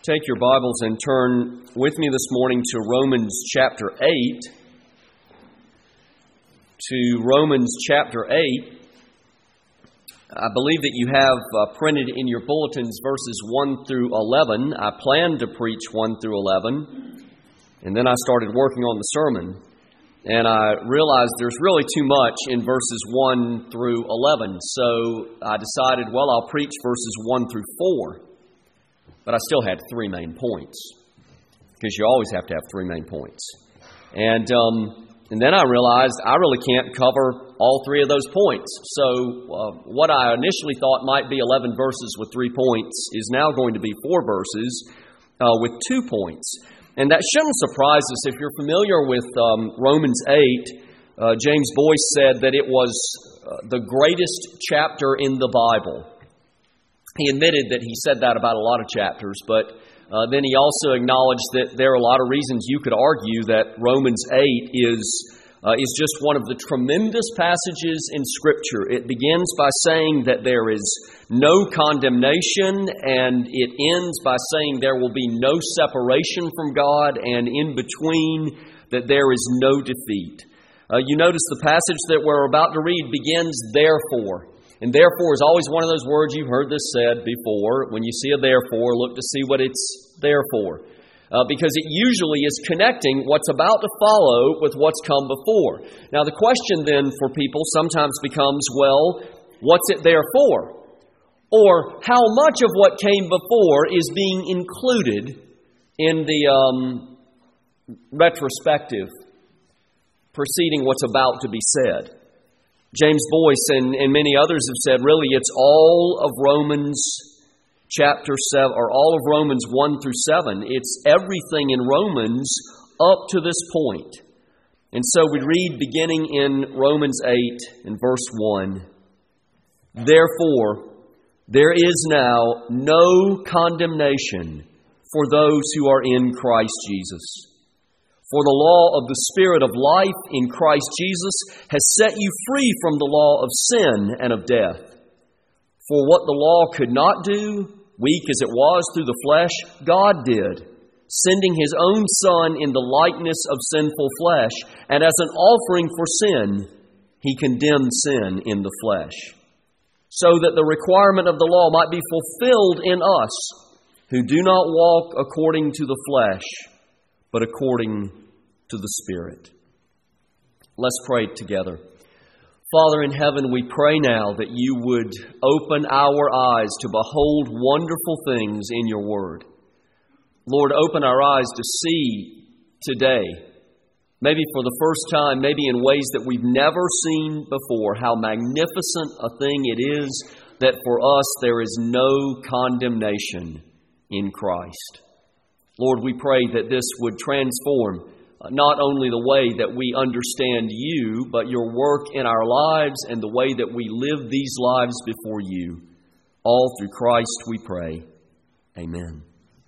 Take your Bibles and turn with me this morning to Romans chapter 8. To Romans chapter 8. I believe that you have printed in your bulletins verses 1 through 11. I planned to preach 1 through 11, and then I started working on the sermon. And I realized there's really too much in verses 1 through 11. So I decided, I'll preach verses 1 through 4. But I still had three main points, because you always have to have three main points. And then I realized I really can't cover all three of those points. So what I initially thought might be 11 verses with 3 points is now going to be 4 verses with 2 points. And that shouldn't surprise us. If you're familiar with Romans 8, James Boyce said that it was the greatest chapter in the Bible. He admitted that he said that about a lot of chapters, but then he also acknowledged that there are a lot of reasons you could argue that Romans 8 is just one of the tremendous passages in Scripture. It begins by saying that there is no condemnation, and it ends by saying there will be no separation from God, and in between that there is no defeat. You notice the passage that we're about to read begins, therefore. And therefore is always one of those words you've heard this said before. When you see a therefore, look to see what it's there for. Because it usually is connecting what's about to follow with what's come before. Now the question then for people sometimes becomes, what's it there for? Or how much of what came before is being included in the retrospective preceding what's about to be said? James Boyce and many others have said, really, it's all of Romans chapter 7, or all of Romans 1 through 7. It's everything in Romans up to this point. And so we read beginning in Romans 8 and verse 1, therefore, there is now no condemnation for those who are in Christ Jesus. For the law of the Spirit of life in Christ Jesus has set you free from the law of sin and of death. For what the law could not do, weak as it was through the flesh, God did, sending His own Son in the likeness of sinful flesh, and as an offering for sin, He condemned sin in the flesh, so that the requirement of the law might be fulfilled in us, who do not walk according to the flesh, but according to the Spirit. Let's pray together. Father in heaven, we pray now that you would open our eyes to behold wonderful things in your word. Lord, open our eyes to see today, maybe for the first time, maybe in ways that we've never seen before, how magnificent a thing it is that for us there is no condemnation in Christ. Lord, we pray that this would transform not only the way that we understand you, but your work in our lives and the way that we live these lives before you. All through Christ we pray. Amen.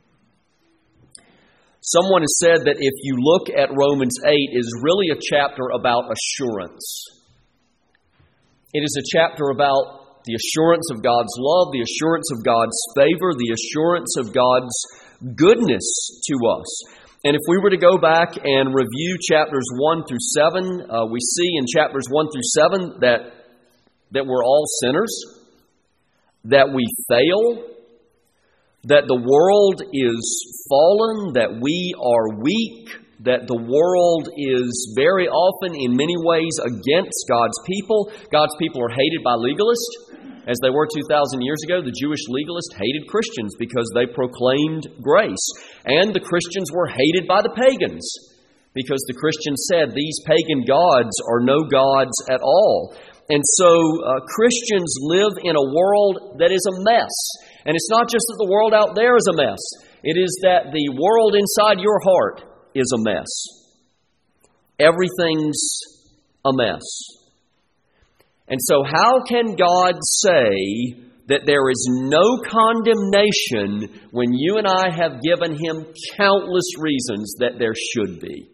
Someone has said that if you look at Romans 8, it is really a chapter about assurance. It is a chapter about the assurance of God's love, the assurance of God's favor, the assurance of God's goodness to us. And if we were to go back and review chapters 1 through 7, we see in chapters 1 through 7 that we're all sinners, that we fail, that the world is fallen, that we are weak, that the world is very often in many ways against God's people. God's people are hated by legalists. As they were 2,000 years ago, the Jewish legalists hated Christians because they proclaimed grace. And the Christians were hated by the pagans because the Christians said these pagan gods are no gods at all. And so Christians live in a world that is a mess. And it's not just that the world out there is a mess. It is that the world inside your heart is a mess. Everything's a mess. And so how can God say that there is no condemnation when you and I have given Him countless reasons that there should be?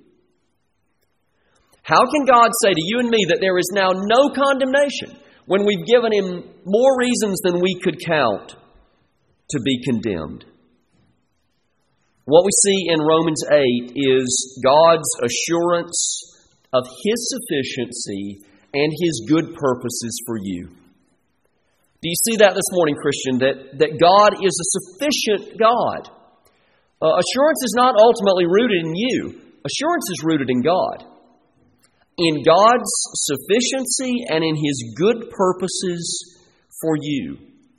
How can God say to you and me that there is now no condemnation when we've given Him more reasons than we could count to be condemned? What we see in Romans 8 is God's assurance of His sufficiency and His good purposes for you. Do you see that this morning, Christian, that God is a sufficient God? Assurance is not ultimately rooted in you. Assurance is rooted in God. In God's sufficiency and in His good purposes for you.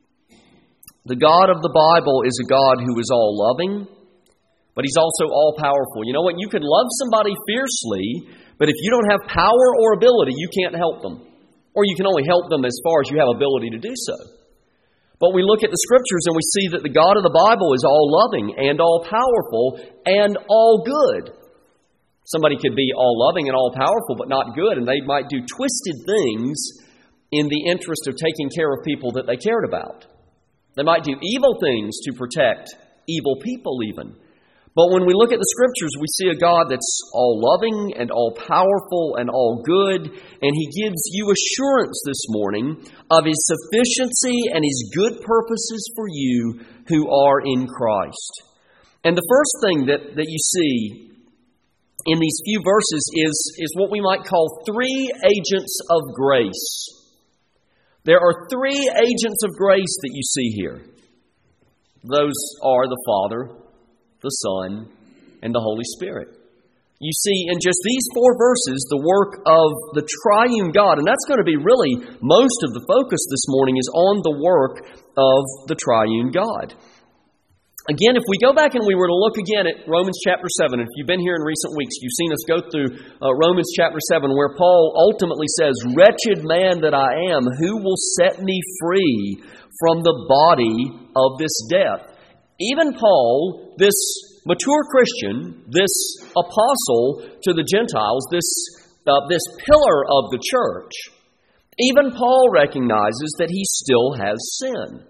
The God of the Bible is a God who is all-loving, but He's also all-powerful. You know what? You can love somebody fiercely, but if you don't have power or ability, you can't help them. Or you can only help them as far as you have ability to do so. But we look at the Scriptures and we see that the God of the Bible is all-loving and all-powerful and all-good. Somebody could be all-loving and all-powerful but not good, and they might do twisted things in the interest of taking care of people that they cared about. They might do evil things to protect evil people even. But when we look at the Scriptures, we see a God that's all-loving and all-powerful and all-good, and He gives you assurance this morning of His sufficiency and His good purposes for you who are in Christ. And the first thing that you see in these few verses is what we might call three agents of grace. There are three agents of grace that you see here. Those are the Father, the Son, and the Holy Spirit. You see in just these four verses the work of the triune God, and that's going to be really most of the focus this morning is on the work of the triune God. Again, if we go back and we were to look again at Romans chapter 7, if you've been here in recent weeks, you've seen us go through Romans chapter 7, where Paul ultimately says, "Wretched man that I am, who will set me free from the body of this death?" Even Paul, this mature Christian, this apostle to the Gentiles, this pillar of the church, even Paul recognizes that he still has sin.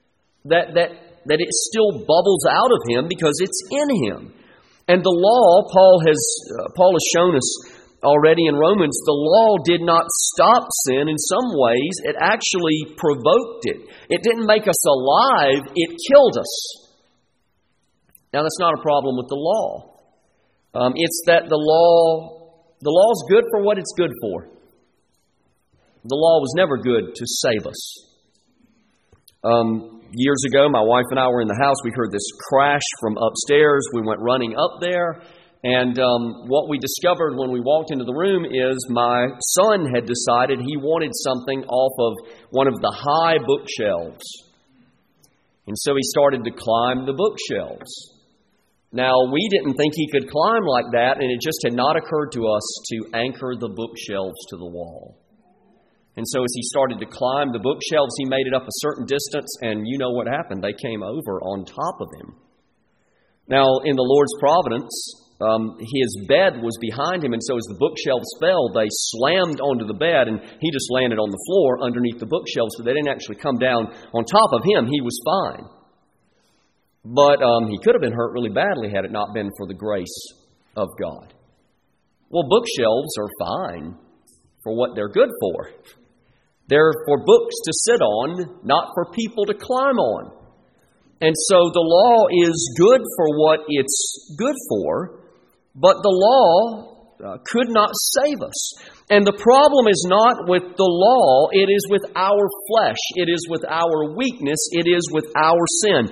That it still bubbles out of him because it's in him. And the law, Paul has shown us already in Romans, the law did not stop sin. In some ways, it actually provoked it. It didn't make us alive, it killed us. Now, that's not a problem with the law. It's that the law's good for what it's good for. The law was never good to save us. Years ago, my wife and I were in the house. We heard this crash from upstairs. We went running up there. And what we discovered when we walked into the room is my son had decided he wanted something off of one of the high bookshelves. And so he started to climb the bookshelves. Now, we didn't think he could climb like that, and it just had not occurred to us to anchor the bookshelves to the wall. And so as he started to climb the bookshelves, he made it up a certain distance, and you know what happened. They came over on top of him. Now, in the Lord's providence, his bed was behind him, and so as the bookshelves fell, they slammed onto the bed, and he just landed on the floor underneath the bookshelves, so they didn't actually come down on top of him. He was fine. But he could have been hurt really badly had it not been for the grace of God. Well, bookshelves are fine for what they're good for. They're for books to sit on, not for people to climb on. And so the law is good for what it's good for, but the law could not save us. And the problem is not with the law, it is with our flesh, it is with our weakness, it is with our sin.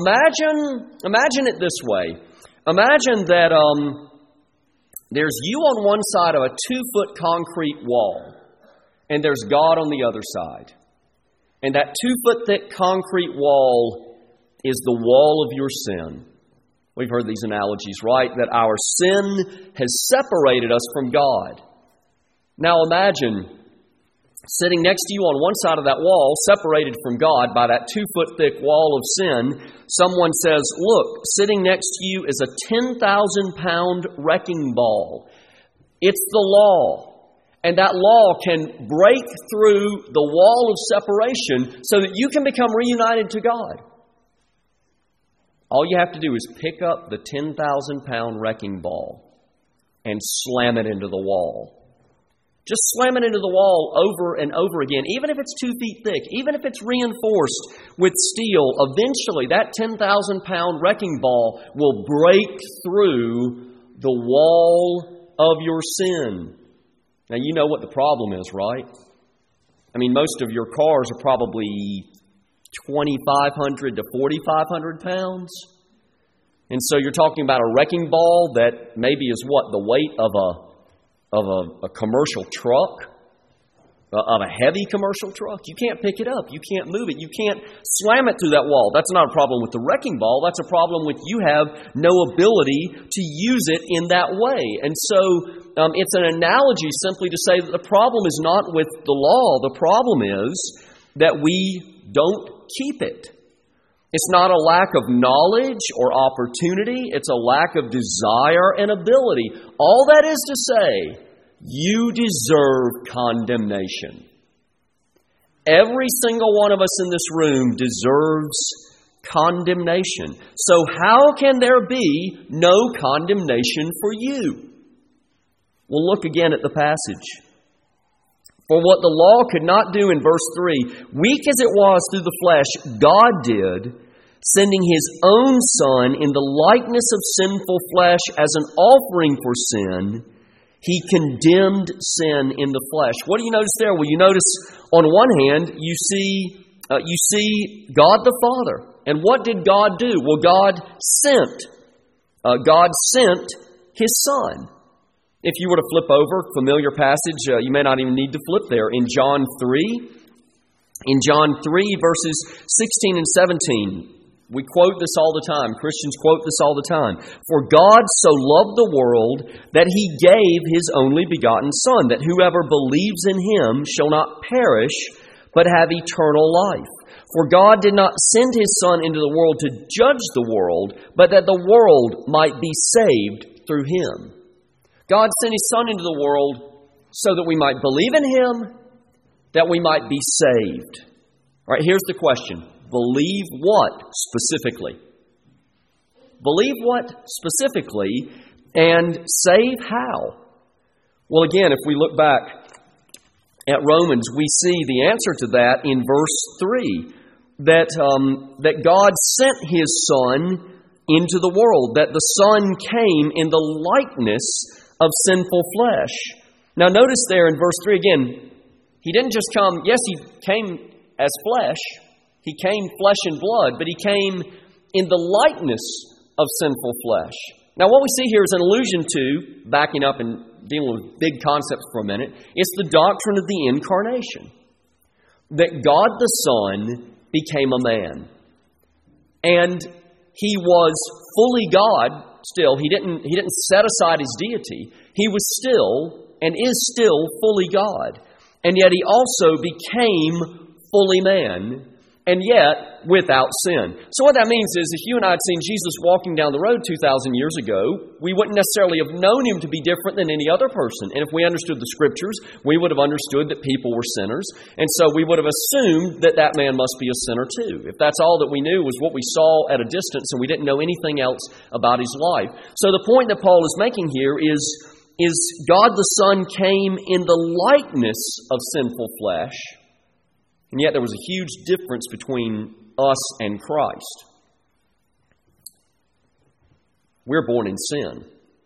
Imagine it this way. Imagine that there's you on one side of a 2-foot concrete wall, and there's God on the other side. And that 2-foot thick concrete wall is the wall of your sin. We've heard these analogies, right? That our sin has separated us from God. Now imagine sitting next to you on one side of that wall, separated from God by that 2-foot thick wall of sin. Someone says, "Look, sitting next to you is a 10,000-pound wrecking ball. It's the law. And that law can break through the wall of separation so that you can become reunited to God." All you have to do is pick up the 10,000-pound wrecking ball and slam it into the wall. Just slam it into the wall over and over again, even if it's 2 feet thick, even if it's reinforced with steel, eventually that 10,000-pound wrecking ball will break through the wall of your sin. Now, you know what the problem is, right? I mean, most of your cars are probably 2,500 to 4,500 pounds. And so you're talking about a wrecking ball that maybe is what? The weight of a commercial truck? Of a heavy commercial truck? You can't pick it up. You can't move it. You can't slam it through that wall. That's not a problem with the wrecking ball. That's a problem with you have no ability to use it in that way. And so it's an analogy simply to say that the problem is not with the law. The problem is that we don't keep it. It's not a lack of knowledge or opportunity. It's a lack of desire and ability. All that is to say, you deserve condemnation. Every single one of us in this room deserves condemnation. So how can there be no condemnation for you? We'll look again at the passage. For what the law could not do in verse 3, weak as it was through the flesh, God did, sending His own Son in the likeness of sinful flesh as an offering for sin. He condemned sin in the flesh. What do you notice there? Well, you notice on one hand, you see God the Father. And what did God do? Well, God sent His Son. If you were to flip over, familiar passage, you may not even need to flip there. In John 3, verses 16 and 17, we quote this all the time. Christians quote this all the time. For God so loved the world that He gave His only begotten Son, that whoever believes in Him shall not perish, but have eternal life. For God did not send His Son into the world to judge the world, but that the world might be saved through Him. God sent His Son into the world so that we might believe in Him, that we might be saved. All right, here's the question. Believe what specifically? Believe what specifically, and save how? Well, again, if we look back at Romans, we see the answer to that in verse 3, that God sent His Son into the world, that the Son came in the likeness of sinful flesh. Now notice there in verse 3 again, He didn't just come, yes, He came as flesh, He came flesh and blood, but He came in the likeness of sinful flesh. Now what we see here is an allusion to, backing up and dealing with big concepts for a minute, it's the doctrine of the incarnation. That God the Son became a man. And He was fully God. Still, he didn't set aside His deity. He was still and is still fully God. And yet He also became fully man, and yet without sin. So what that means is, if you and I had seen Jesus walking down the road 2,000 years ago, we wouldn't necessarily have known Him to be different than any other person. And if we understood the Scriptures, we would have understood that people were sinners. And so we would have assumed that that man must be a sinner too. If that's all that we knew was what we saw at a distance and we didn't know anything else about His life. So the point that Paul is making here is God the Son came in the likeness of sinful flesh. And yet there was a huge difference between us and Christ. We're born in sin.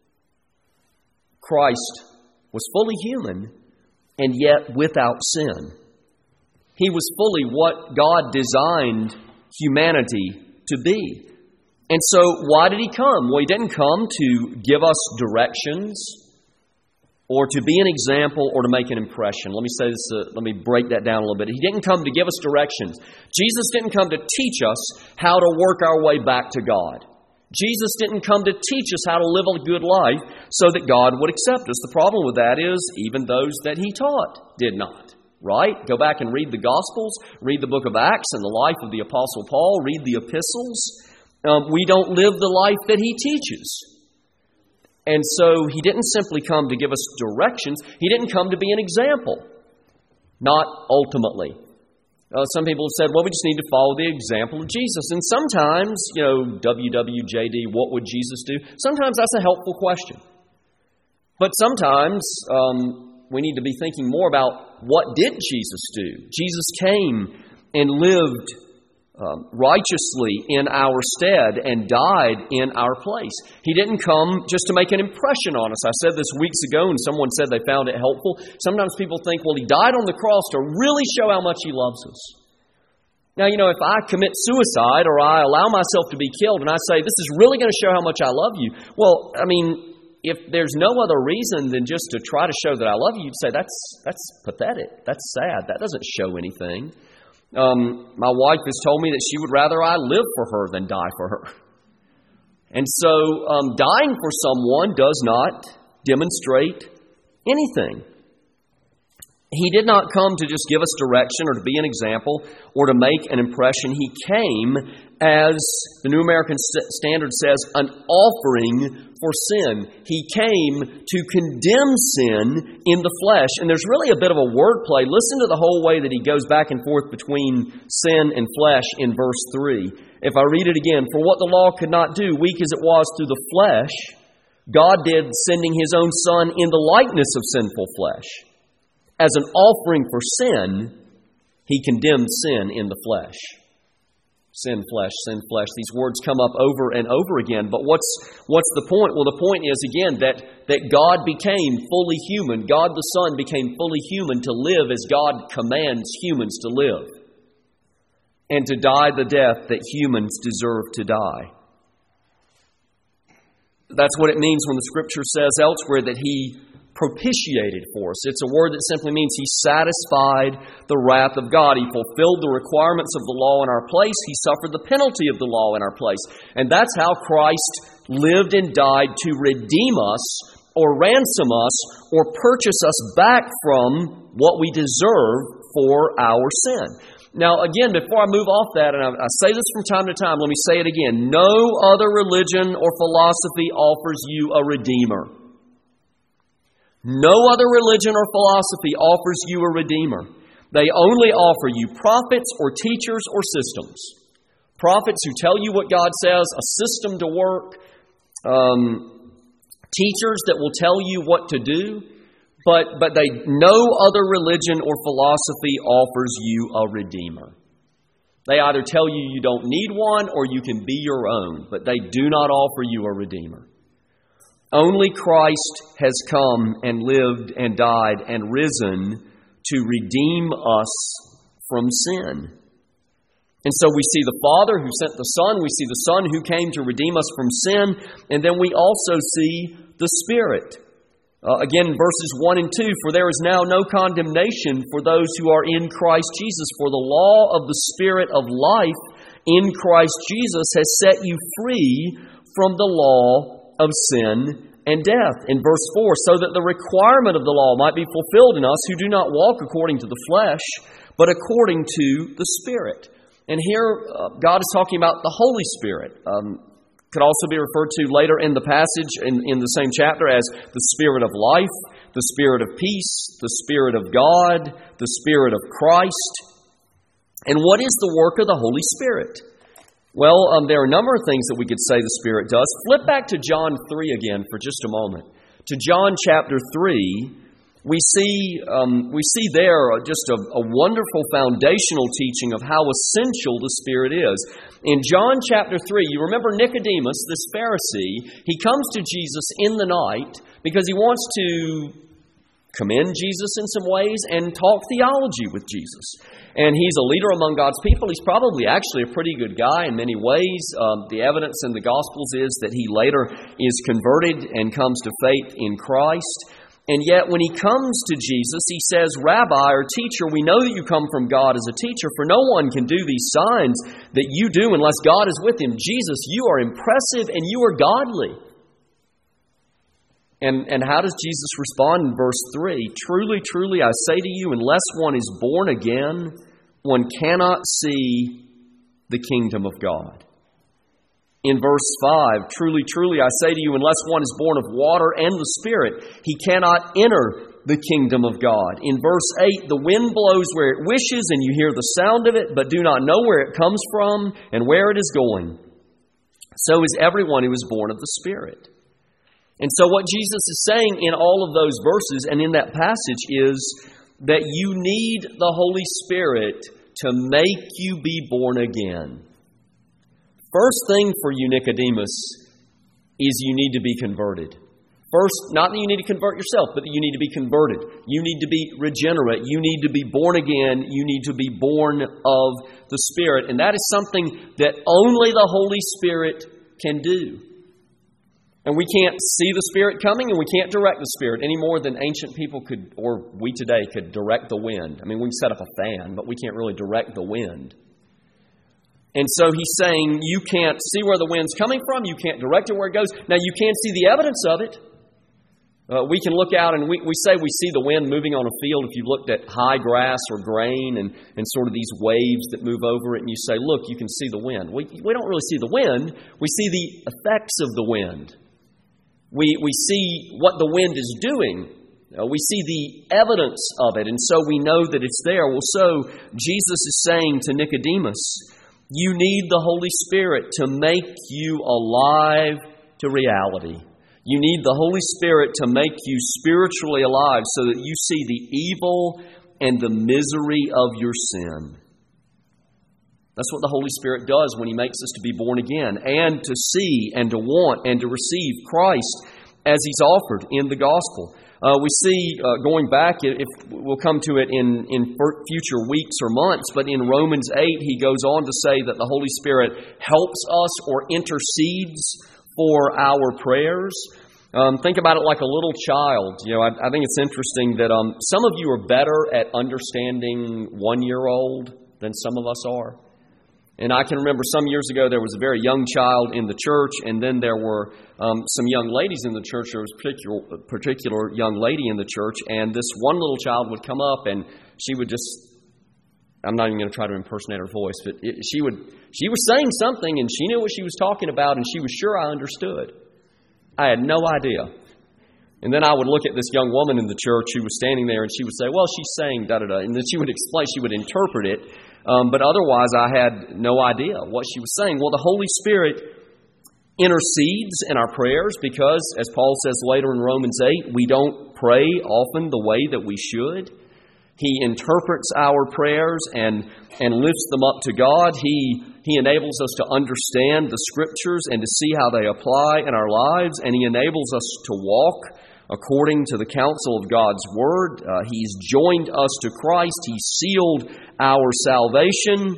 Christ was fully human and yet without sin. He was fully what God designed humanity to be. And so why did He come? Well, He didn't come to give us directions or to be an example, or to make an impression. Let me say this. Let me break that down a little bit. He didn't come to give us directions. Jesus didn't come to teach us how to work our way back to God. Jesus didn't come to teach us how to live a good life so that God would accept us. The problem with that is even those that He taught did not. Right? Go back and read the Gospels, read the book of Acts and the life of the Apostle Paul, read the epistles. We don't live the life that He teaches. And so He didn't simply come to give us directions. He didn't come to be an example. Not ultimately. Some people have said, well, we just need to follow the example of Jesus. And sometimes, WWJD, what would Jesus do? Sometimes that's a helpful question. But sometimes we need to be thinking more about what did Jesus do? Jesus came and lived righteously in our stead and died in our place. He didn't come just to make an impression on us. I said this weeks ago and someone said they found it helpful. Sometimes people think, well, He died on the cross to really show how much He loves us. Now, if I commit suicide or I allow myself to be killed and I say, this is really going to show how much I love you. Well, if there's no other reason than just to try to show that I love you, you'd say, that's pathetic. That's sad. That doesn't show anything. My wife has told me that she would rather I live for her than die for her. And so dying for someone does not demonstrate anything. He did not come to just give us direction or to be an example or to make an impression. He came, as the New American Standard says, an offering for sin. He came to condemn sin in the flesh. And there's really a bit of a wordplay. Listen to the whole way that he goes back and forth between sin and flesh in verse 3. If I read it again, for what the law could not do, weak as it was through the flesh, God did, sending His own Son in the likeness of sinful flesh. As an offering for sin, He condemned sin in the flesh. Sin, flesh, sin, flesh. These words come up over and over again. But what's the point? Well, the point is, again, that God became fully human. God the Son became fully human to live as God commands humans to live. And to die the death that humans deserve to die. That's what it means when the Scripture says elsewhere that He propitiated for us. It's a word that simply means He satisfied the wrath of God. He fulfilled the requirements of the law in our place. He suffered the penalty of the law in our place. And that's how Christ lived and died to redeem us or ransom us or purchase us back from what we deserve for our sin. Now, again, before I move off that, and I say this from time to time, let me say it again. No other religion or philosophy offers you a redeemer. No other religion or philosophy offers you a redeemer. They only offer you prophets or teachers or systems. Prophets who tell you what God says, a system to work, teachers that will tell you what to do, but no other religion or philosophy offers you a redeemer. They either tell you you don't need one or you can be your own, but they do not offer you a redeemer. Only Christ has come and lived and died and risen to redeem us from sin. And so we see the Father who sent the Son, we see the Son who came to redeem us from sin, and then we also see the Spirit. Again, verses 1 and 2, for there is now no condemnation for those who are in Christ Jesus, for the law of the Spirit of life in Christ Jesus has set you free from the law of sin and death. In verse 4, so that the requirement of the law might be fulfilled in us who do not walk according to the flesh, but according to the Spirit. And here, God is talking about the Holy Spirit. Could also be referred to later in the passage in the same chapter as the Spirit of life, the Spirit of peace, the Spirit of God, the Spirit of Christ. And what is the work of the Holy Spirit? Well, there are a number of things that we could say the Spirit does. Flip back to John 3 again for just a moment. To John chapter 3, we see there just a wonderful foundational teaching of how essential the Spirit is. In John chapter 3, you remember Nicodemus, this Pharisee, he comes to Jesus in the night because he wants to commend Jesus in some ways and talk theology with Jesus. And he's a leader among God's people. He's probably actually a pretty good guy in many ways. The evidence in the Gospels is that he later is converted and comes to faith in Christ. And yet when he comes to Jesus, he says, Rabbi or teacher, we know that you come from God as a teacher, for no one can do these signs that you do unless God is with him. Jesus, you are impressive and you are godly. And how does Jesus respond in verse 3? Truly, truly, I say to you, unless one is born again, one cannot see the kingdom of God. In verse 5, truly, truly, I say to you, unless one is born of water and the Spirit, he cannot enter the kingdom of God. In verse 8, the wind blows where it wishes, and you hear the sound of it, but do not know where it comes from and where it is going. So is everyone who is born of the Spirit. And so what Jesus is saying in all of those verses and in that passage is that you need the Holy Spirit to make you be born again. First thing for you, Nicodemus, is you need to be converted. First, not that you need to convert yourself, but that you need to be converted. You need to be regenerate. You need to be born again. You need to be born of the Spirit. And that is something that only the Holy Spirit can do. And we can't see the Spirit coming, and we can't direct the Spirit any more than ancient people could, or we today could direct the wind. I mean, we can set up a fan, but we can't really direct the wind. And so he's saying you can't see where the wind's coming from. You can't direct it where it goes. Now, you can see the evidence of it. We can look out and we say we see the wind moving on a field. If you've looked at high grass or grain and sort of these waves that move over it, and you say, look, you can see the wind. We don't really see the wind. We see the effects of the wind. We see what the wind is doing. We see the evidence of it, and so we know that it's there. Well, so Jesus is saying to Nicodemus, you need the Holy Spirit to make you alive to reality. You need the Holy Spirit to make you spiritually alive so that you see the evil and the misery of your sin. That's what the Holy Spirit does when He makes us to be born again and to see and to want and to receive Christ as He's offered in the gospel. We see, going back, if we'll come to it in future weeks or months, but in Romans 8, he goes on to say that the Holy Spirit helps us or intercedes for our prayers. Think about it like a little child. I think it's interesting that some of you are better at understanding 1-year-old than some of us are. And I can remember some years ago there was a very young child in the church, and then there were some young ladies in the church. There was a particular young lady in the church, and this one little child would come up, and she would just, I'm not even going to try to impersonate her voice, but she was saying something, and she knew what she was talking about, and she was sure I understood. I had no idea. And then I would look at this young woman in the church who was standing there, and she would say, well, she's saying da-da-da. And then she would explain, she would interpret it. But otherwise, I had no idea what she was saying. Well, the Holy Spirit intercedes in our prayers because, as Paul says later in Romans 8, we don't pray often the way that we should. He interprets our prayers and lifts them up to God. He enables us to understand the Scriptures and to see how they apply in our lives. And He enables us to walk according to the counsel of God's Word. He's joined us to Christ. He sealed our salvation.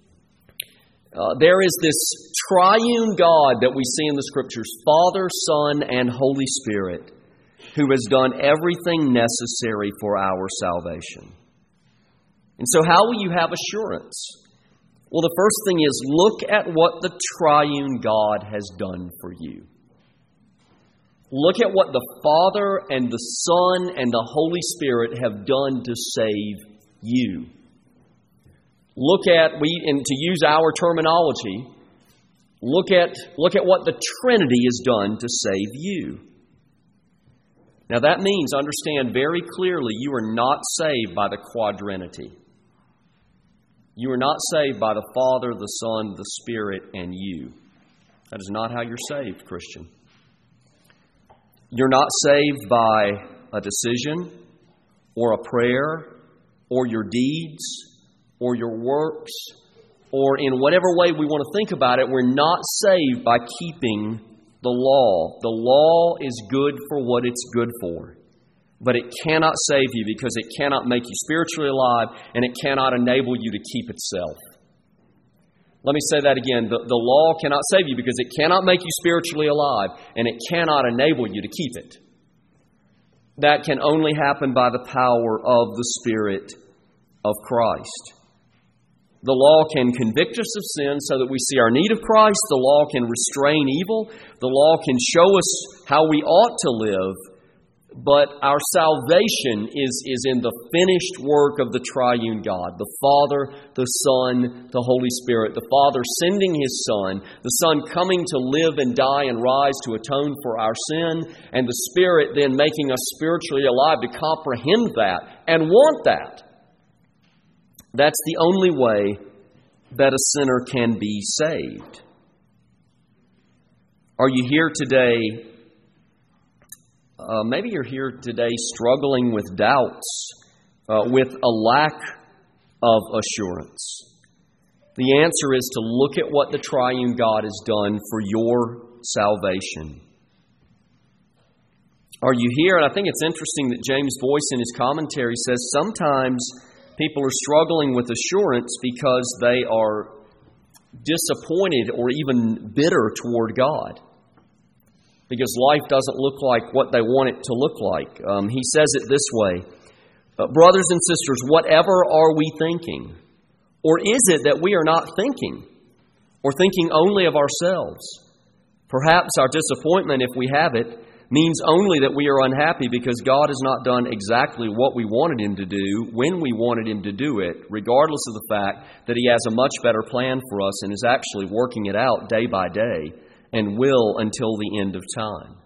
There is this triune God that we see in the Scriptures, Father, Son, and Holy Spirit, who has done everything necessary for our salvation. And so how will you have assurance? Well, the first thing is look at what the triune God has done for you. Look at what the Father and the Son and the Holy Spirit have done to save you. Look at, and to use our terminology, look at what the Trinity has done to save you. Now that means, understand very clearly, you are not saved by the quadrinity. You are not saved by the Father, the Son, the Spirit, and you. That is not how you're saved, Christian. You're not saved by a decision or a prayer or your deeds or your works or in whatever way we want to think about it. We're not saved by keeping the law. The law is good for what it's good for, but it cannot save you because it cannot make you spiritually alive and it cannot enable you to keep itself. Let me say that again. The law cannot save you because it cannot make you spiritually alive and it cannot enable you to keep it. That can only happen by the power of the Spirit of Christ. The law can convict us of sin so that we see our need of Christ. The law can restrain evil. The law can show us how we ought to live. But our salvation is in the finished work of the triune God, the Father, the Son, the Holy Spirit. The Father sending His Son, the Son coming to live and die and rise to atone for our sin, and the Spirit then making us spiritually alive to comprehend that and want that. That's the only way that a sinner can be saved. Are you here today Maybe you're here today struggling with doubts, with a lack of assurance. The answer is to look at what the triune God has done for your salvation. Are you here? And I think it's interesting that James Boyce in his commentary says sometimes people are struggling with assurance because they are disappointed or even bitter toward God, because life doesn't look like what they want it to look like. He says it this way: brothers and sisters, whatever are we thinking? Or is it that we are not thinking, or thinking only of ourselves? Perhaps our disappointment, if we have it, means only that we are unhappy because God has not done exactly what we wanted Him to do when we wanted Him to do it, regardless of the fact that He has a much better plan for us and is actually working it out day by day and will until the end of time.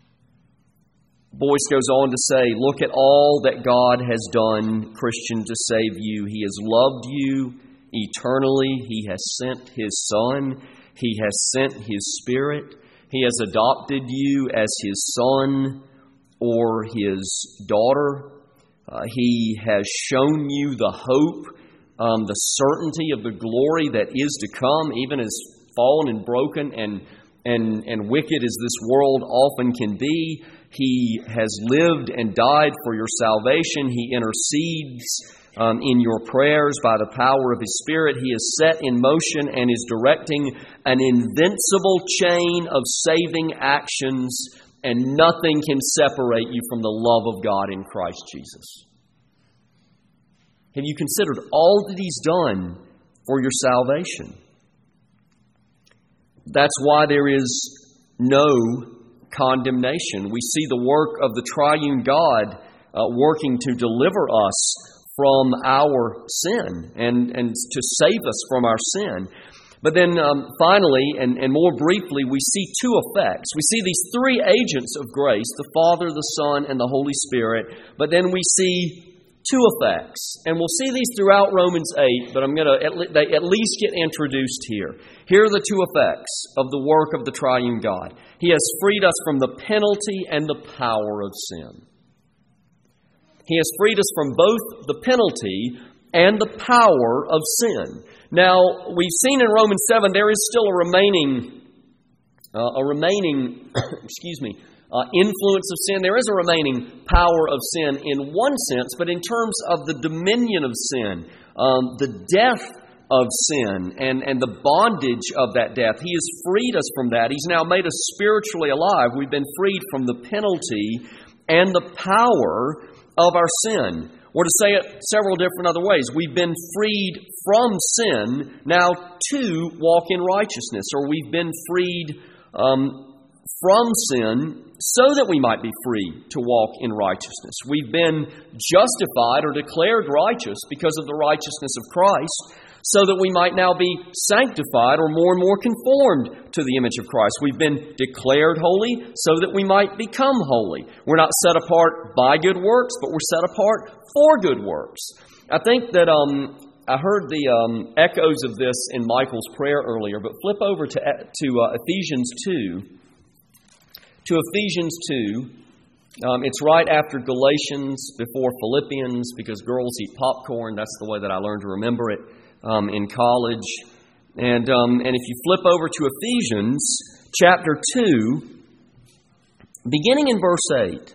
Boyce goes on to say, look at all that God has done, Christian, to save you. He has loved you eternally. He has sent His Son. He has sent His Spirit. He has adopted you as His son or His daughter. He has shown you the hope, the certainty of the glory that is to come, even as fallen and broken and wicked as this world often can be. He has lived and died for your salvation. He intercedes in your prayers by the power of His Spirit. He is set in motion and is directing an invincible chain of saving actions, and nothing can separate you from the love of God in Christ Jesus. Have you considered all that He's done for your salvation? That's why there is no condemnation. We see the work of the triune God working to deliver us from our sin and to save us from our sin. But then finally, and more briefly, we see two effects. We see these three agents of grace, the Father, the Son, and the Holy Spirit. But then we see two effects. And we'll see these throughout Romans 8, but they at least get introduced here. Here are the two effects of the work of the triune God. He has freed us from the penalty and the power of sin. He has freed us from both the penalty and the power of sin. Now, we've seen in Romans 7 there is still a remaining influence of sin. There is a remaining power of sin in one sense, but in terms of the dominion of sin, the death of sin and the bondage of that death, He has freed us from that. He's now made us spiritually alive. We've been freed from the penalty and the power of our sin. Or to say it several different other ways, we've been freed from sin now to walk in righteousness, or we've been freed from sin so that we might be free to walk in righteousness. We've been justified or declared righteous because of the righteousness of Christ, so that we might now be sanctified or more and more conformed to the image of Christ. We've been declared holy so that we might become holy. We're not set apart by good works, but we're set apart for good works. I think that I heard the echoes of this in Michael's prayer earlier, but flip over to Ephesians 2. To Ephesians 2. It's right after Galatians, before Philippians, because girls eat popcorn. That's the way that I learned to remember it in college. And if you flip over to Ephesians chapter 2, beginning in verse 8,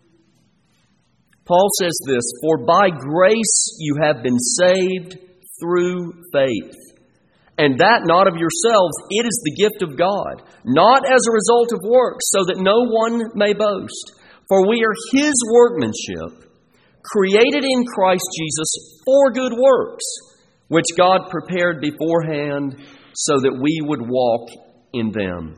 Paul says this: "For by grace you have been saved through faith, and that not of yourselves, it is the gift of God, not as a result of works, so that no one may boast. For we are His workmanship, created in Christ Jesus for good works, which God prepared beforehand so that we would walk in them."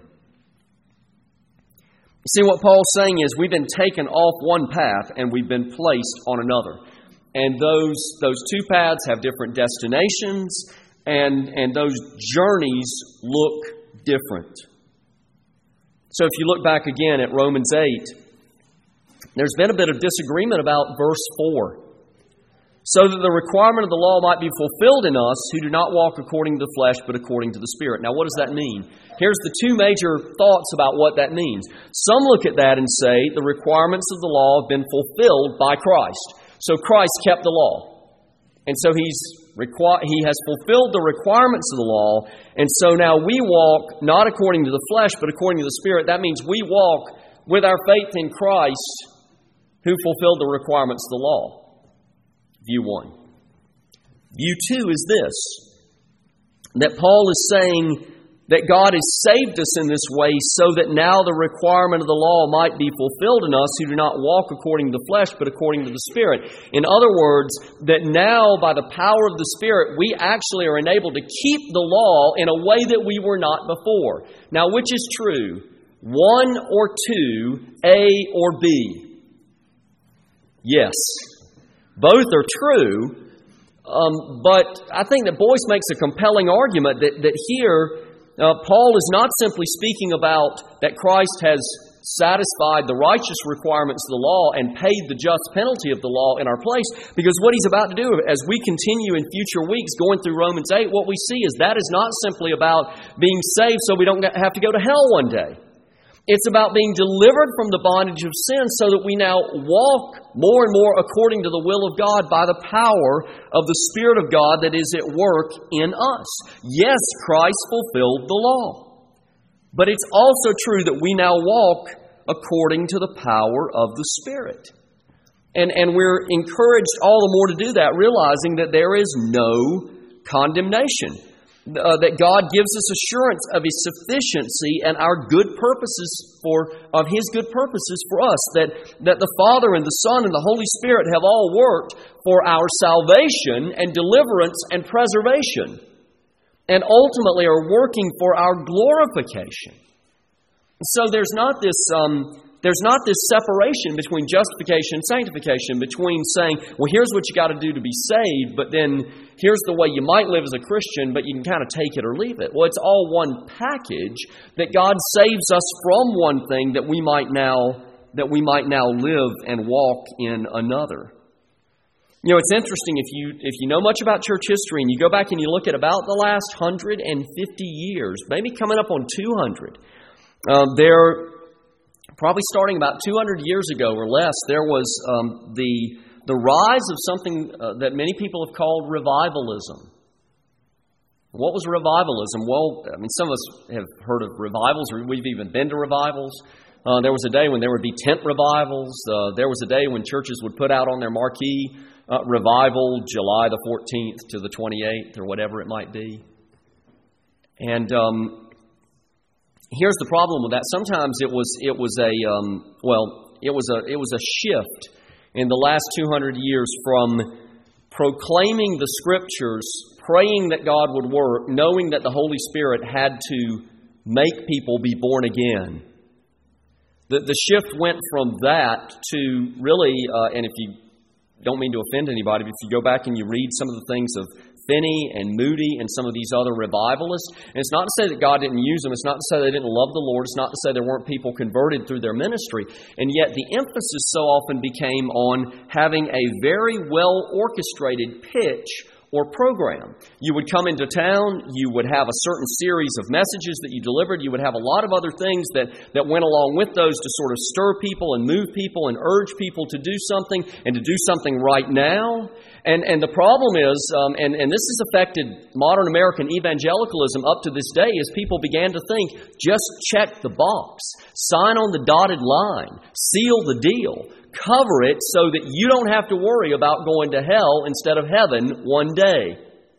See, what Paul's saying is we've been taken off one path and we've been placed on another. And those two paths have different destinations, and those journeys look different. So if you look back again at Romans 8, there's been a bit of disagreement about verse 4. so that the requirement of the law might be fulfilled in us who do not walk according to the flesh, but according to the Spirit. Now, what does that mean? Here's the two major thoughts about what that means. Some look at that and say the requirements of the law have been fulfilled by Christ. So Christ kept the law. And so He has fulfilled the requirements of the law. And so now we walk not according to the flesh, but according to the Spirit. That means we walk with our faith in Christ who fulfilled the requirements of the law. View 1. View 2 is this, that Paul is saying that God has saved us in this way so that now the requirement of the law might be fulfilled in us who do not walk according to the flesh, but according to the Spirit. In other words, that now by the power of the Spirit, we actually are enabled to keep the law in a way that we were not before. Now, which is true? 1 or 2, A or B? Yes. Both are true, but I think that Boyce makes a compelling argument that here Paul is not simply speaking about that Christ has satisfied the righteous requirements of the law and paid the just penalty of the law in our place, because what he's about to do as we continue in future weeks going through Romans 8, what we see is that is not simply about being saved so we don't have to go to hell one day. It's about being delivered from the bondage of sin so that we now walk more and more according to the will of God by the power of the Spirit of God that is at work in us. Yes, Christ fulfilled the law. But it's also true that we now walk according to the power of the Spirit. And we're encouraged all the more to do that, realizing that there is no condemnation. That God gives us assurance of His sufficiency and our good purposes of His good purposes for us. That the Father and the Son and the Holy Spirit have all worked for our salvation and deliverance and preservation, and ultimately are working for our glorification. So there's not this separation between justification and sanctification, between saying, well, here's what you got to do to be saved, but then here's the way you might live as a Christian, but you can kind of take it or leave it. Well, it's all one package, that God saves us from one thing that we might now live and walk in another. You know, it's interesting if you know much about church history and you go back and you look at about the last 150 years, maybe coming up on 200, probably starting about 200 years ago or less, there was the rise of something that many people have called revivalism. What was revivalism? Well, I mean, some of us have heard of revivals, or we've even been to revivals. There was a day when there would be tent revivals. There was a day when churches would put out on their marquee, revival, July the 14th to the 28th, or whatever it might be. And here's the problem with that. Sometimes it was a shift in the last 200 years from proclaiming the Scriptures, praying that God would work, knowing that the Holy Spirit had to make people be born again. The shift went from that to really, and if you don't mean to offend anybody, but if you go back and you read some of the things of Finney and Moody and some of these other revivalists, and it's not to say that God didn't use them, it's not to say they didn't love the Lord, it's not to say there weren't people converted through their ministry, and yet the emphasis so often became on having a very well orchestrated pitch or program. You would come into town, you would have a certain series of messages that you delivered, you would have a lot of other things that went along with those to sort of stir people and move people and urge people to do something and to do something right now. And the problem is, and this has affected modern American evangelicalism up to this day, is people began to think, just check the box, sign on the dotted line, seal the deal, cover it so that you don't have to worry about going to hell instead of heaven one day.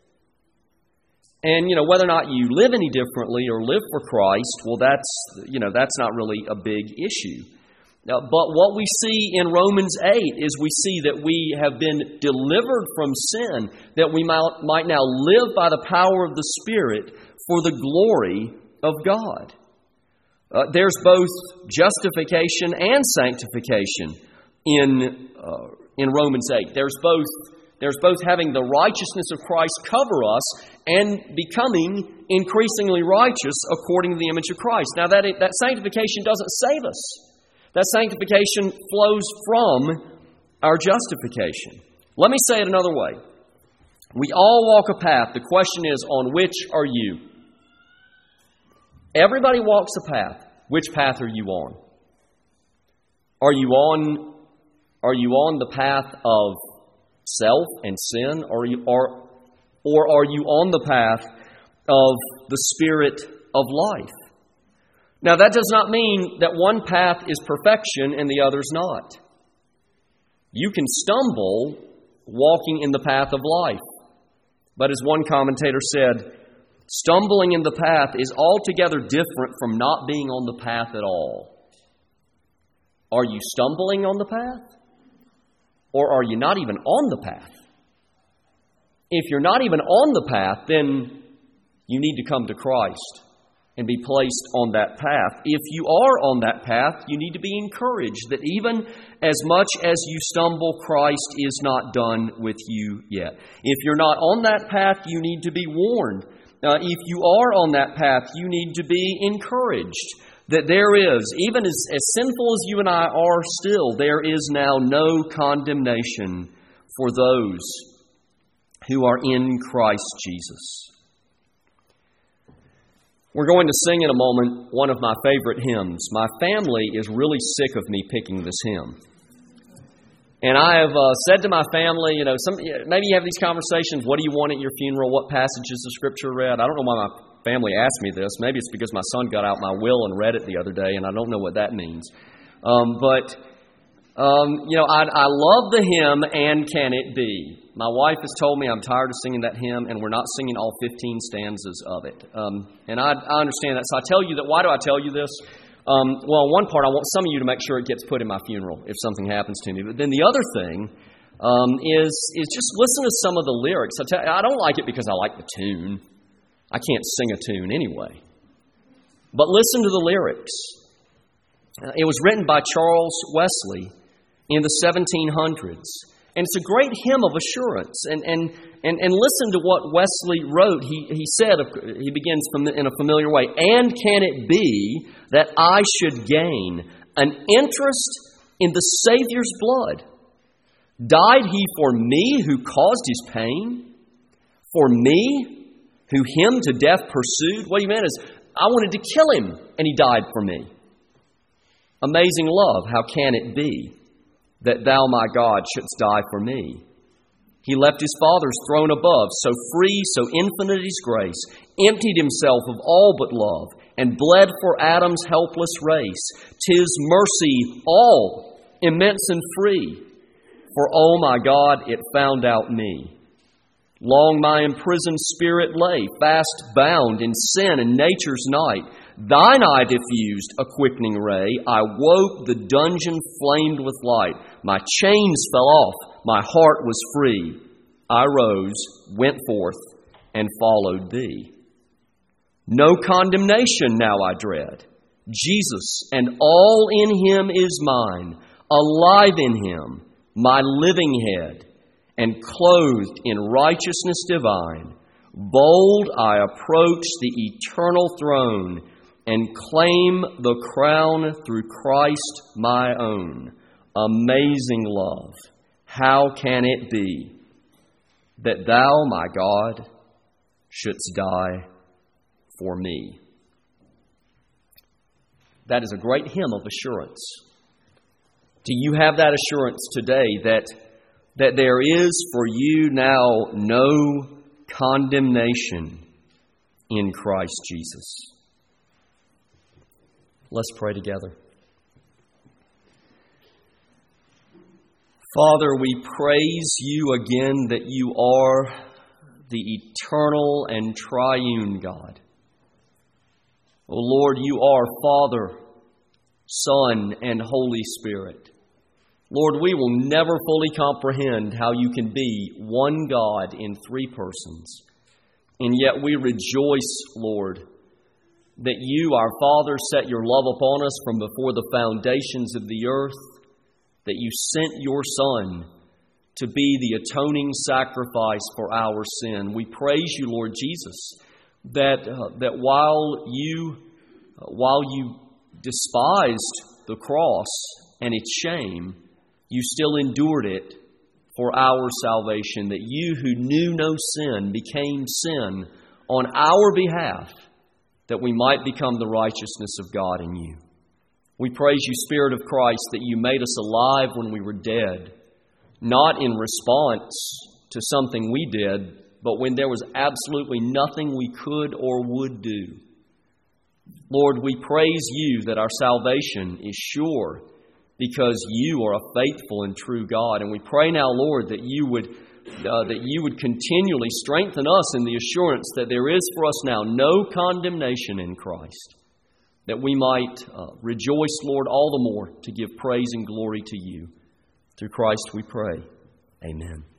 And, whether or not you live any differently or live for Christ, well, that's not really a big issue. But what we see in Romans 8 is we see that we have been delivered from sin, that we might now live by the power of the Spirit for the glory of God. There's both justification and sanctification in Romans 8. There's both having the righteousness of Christ cover us and becoming increasingly righteous according to the image of Christ. Now that sanctification doesn't save us. That sanctification flows from our justification. Let me say it another way. We all walk a path. The question is, on which are you? Everybody walks a path. Which path are you on? Are you on the path of self and sin, or are you on the path of the Spirit of life? Now, that does not mean that one path is perfection and the other's not. You can stumble walking in the path of life. But as one commentator said, stumbling in the path is altogether different from not being on the path at all. Are you stumbling on the path? Or are you not even on the path? If you're not even on the path, then you need to come to Christ and be placed on that path. If you are on that path, you need to be encouraged that even as much as you stumble, Christ is not done with you yet. If you're not on that path, you need to be warned. If you are on that path, you need to be encouraged that there is, even as sinful as you and I are still, there is now no condemnation for those who are in Christ Jesus. We're going to sing in a moment one of my favorite hymns. My family is really sick of me picking this hymn. And I have said to my family, maybe you have these conversations, what do you want at your funeral? What passages of Scripture read? I don't know why my family asked me this. Maybe it's because my son got out my will and read it the other day, and I don't know what that means. I love the hymn, And Can It Be? My wife has told me I'm tired of singing that hymn, and we're not singing all 15 stanzas of it. And I understand that. So I tell you that. Why do I tell you this? Well, one part, I want some of you to make sure it gets put in my funeral if something happens to me. But then the other thing is just listen to some of the lyrics. I don't like it because I like the tune. I can't sing a tune anyway. But listen to the lyrics. It was written by Charles Wesley in the 1700s. And it's a great hymn of assurance. And listen to what Wesley wrote. He said, he begins in a familiar way, And can it be that I should gain an interest in the Savior's blood? Died He for me who caused His pain? For me who Him to death pursued? What he meant is, I wanted to kill Him, and He died for me. Amazing love, how can it be that Thou, my God, shouldst die for me? He left His Father's throne above, so free, so infinite His grace, emptied Himself of all but love, and bled for Adam's helpless race. 'Tis mercy all, immense and free, for, oh my God, it found out me. Long my imprisoned spirit lay, fast bound in sin and nature's night. Thine eye diffused a quickening ray. I woke, the dungeon flamed with light. My chains fell off, my heart was free. I rose, went forth, and followed Thee. No condemnation now I dread. Jesus and all in Him is mine, alive in Him, my living head, and clothed in righteousness divine. Bold I approach the eternal throne and claim the crown through Christ my own. Amazing love, how can it be that Thou, my God, shouldst die for me? That is a great hymn of assurance. Do you have that assurance today that there is for you now no condemnation in Christ Jesus? Let's pray together. Father, we praise You again that You are the eternal and triune God. O Lord, You are Father, Son, and Holy Spirit. Lord, we will never fully comprehend how You can be one God in three persons. And yet we rejoice, Lord, that You, our Father, set Your love upon us from before the foundations of the earth, that You sent Your Son to be the atoning sacrifice for our sin. We praise You, Lord Jesus, that while You despised the cross and its shame, You still endured it for our salvation, that you who knew no sin became sin on our behalf, that we might become the righteousness of God in you. We praise you, Spirit of Christ, that you made us alive when we were dead, not in response to something we did, but when there was absolutely nothing we could or would do. Lord, we praise you that our salvation is sure because you are a faithful and true God. And we pray now, Lord, that you would continually strengthen us in the assurance that there is for us now no condemnation in Christ, that we might rejoice, Lord, all the more to give praise and glory to you. Through Christ we pray. Amen.